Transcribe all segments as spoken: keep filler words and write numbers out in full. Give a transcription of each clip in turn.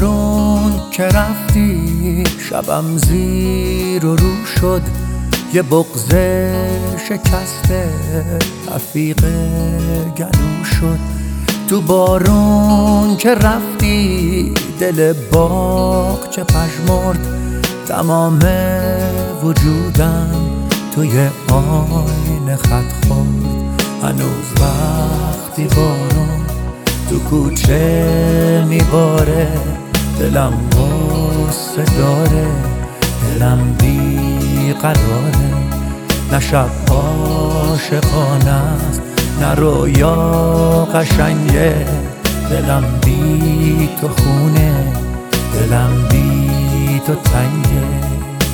بارون که رفتی شبم زیر و رو شد، یه بغض شکسته رفیق گلو شد. تو بارون که رفتی دل باغ چه پژمرد، تمام وجودم توی آینه خط خورد. هنوز وقتی بارون تو کوچه میباره، دلم غصه داره، دلم بی قراره. نه شب عاشقانه است نه رویا قشنگه، دلم بی تو خونه، دلم بی تو تنگه.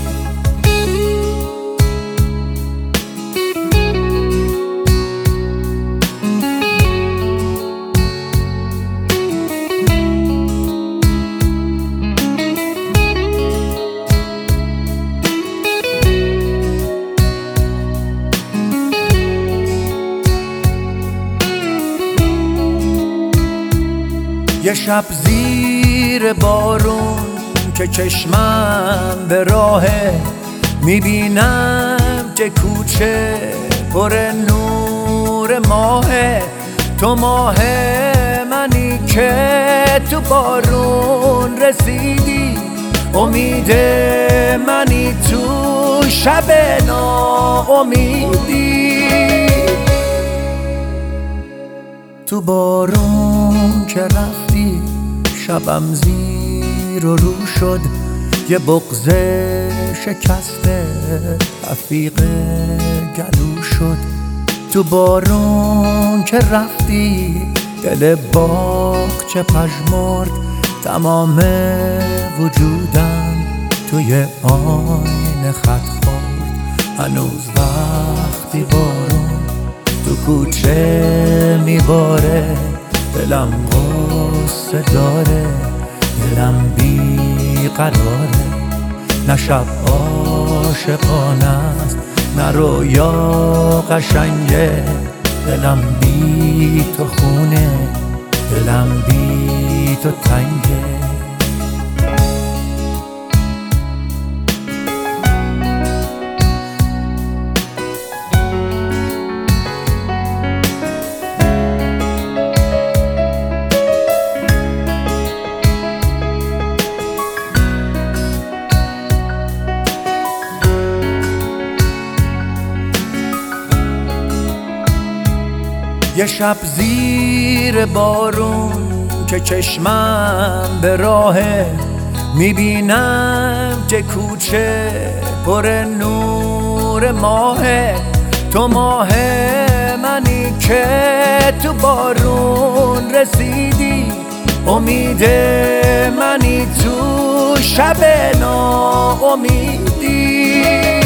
یه شب زیر بارون که چشمم به راهه، میبینم که کوچه پر نور ماهه. تو ماه منی که تو بارون رسیدی، امید منی تو شب ناامیدی. تو بارون که رفتی شبم زیر و رو شد، یه بغض شکسته رفیق گلو شد. تو بارون که رفتی دل باغ چه پژمرد، تمام وجودم توی آینه خط خورد. هنوز وقتی بارون تو کوچه میباره، دلم غصه داره، دلم بی قراره. نه شب عاشقانه است نه رویا قشنگه، دلم بی تو خونه، دلم بی تو تنگه. یه شب زیر بارون که چشمم به راهه، میبینم که کوچه پر نور ماهه. تو ماه منی که تو بارون رسیدی، امید منی تو شب ناامیدی.